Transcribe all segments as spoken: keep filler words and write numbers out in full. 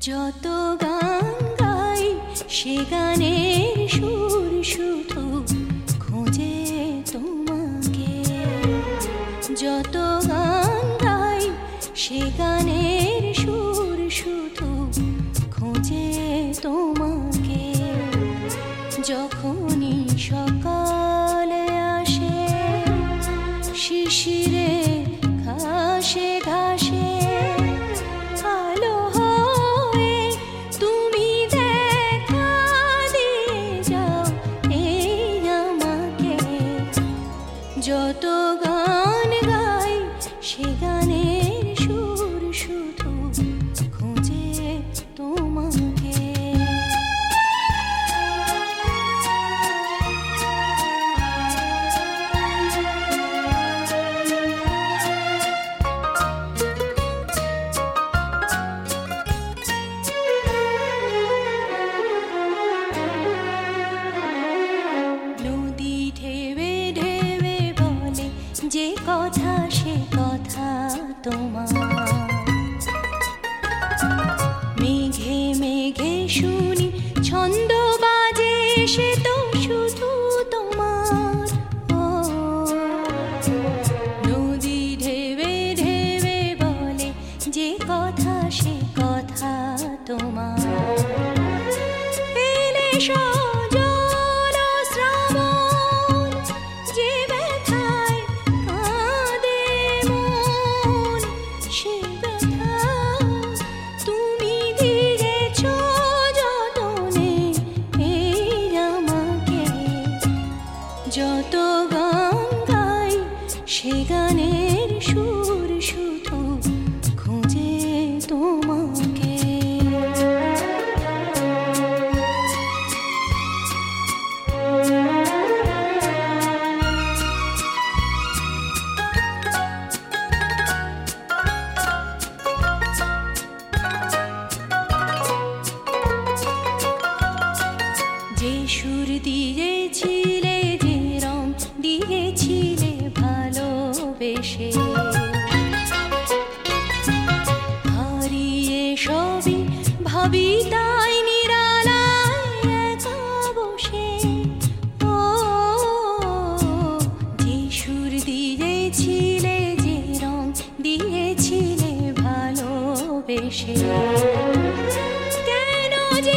যত গান গাই সে গানের সুর শুধু খোঁজে তোমাকে। যত গান গাই সে গানের সুর শুধু খোঁজে তোমাকে। যখনই সকালে আসে শিশিরে ঘাসে ঘাসে আলো হয়ে তুমি দেখা দিয়ে যাও এই আমাকে। যত গান গাই সে গানের সুর শুধু খোঁজে তোমাকে। যে কথা সে কথা তোমার মেঘে মেঘে শুনি ছন্দ বাজে সে তো শুধু তোমার। ও নদী ঢেবে ঢেবে বলে যে কথা সে কথা তোমার। এলে সজল শ্রাবণ যে ব্যথায় কাঁদে মন, সে ব্যথা তুমি দিয়েছ যতনে এই আমাকে। যত গান গাই সে গানের সুর শুধু খোঁজে তোমাকে। যে সুর দিয়েছিলে যে রং দিয়েছিলে ভালোবেসে হারিয়ে সবই ভাবি তাই নিরালায় একা বসে। ও যে সুর দিয়েছিলে যে রং দিয়েছিলে ভালোবেসে কেন যে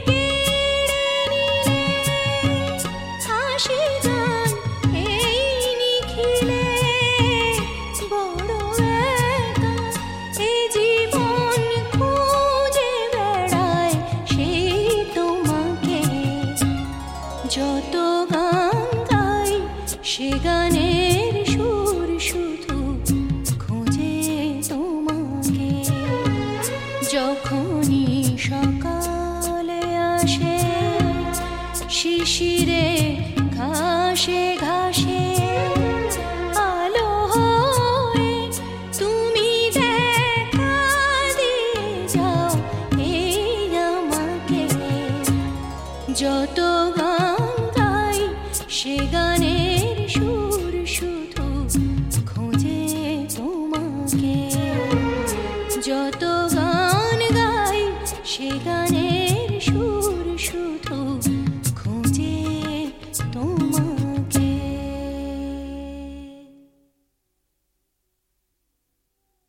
যত গান গাই সে গানের সুর শুধু খোঁজে তোমাকে। যখনই সকালে আসে শিশিরে ঘাসে ঘাসে আলো হয়ে তুমি দেখা দিয়ে যাও এই আমাকে। যত গান গাই সে গানের সুর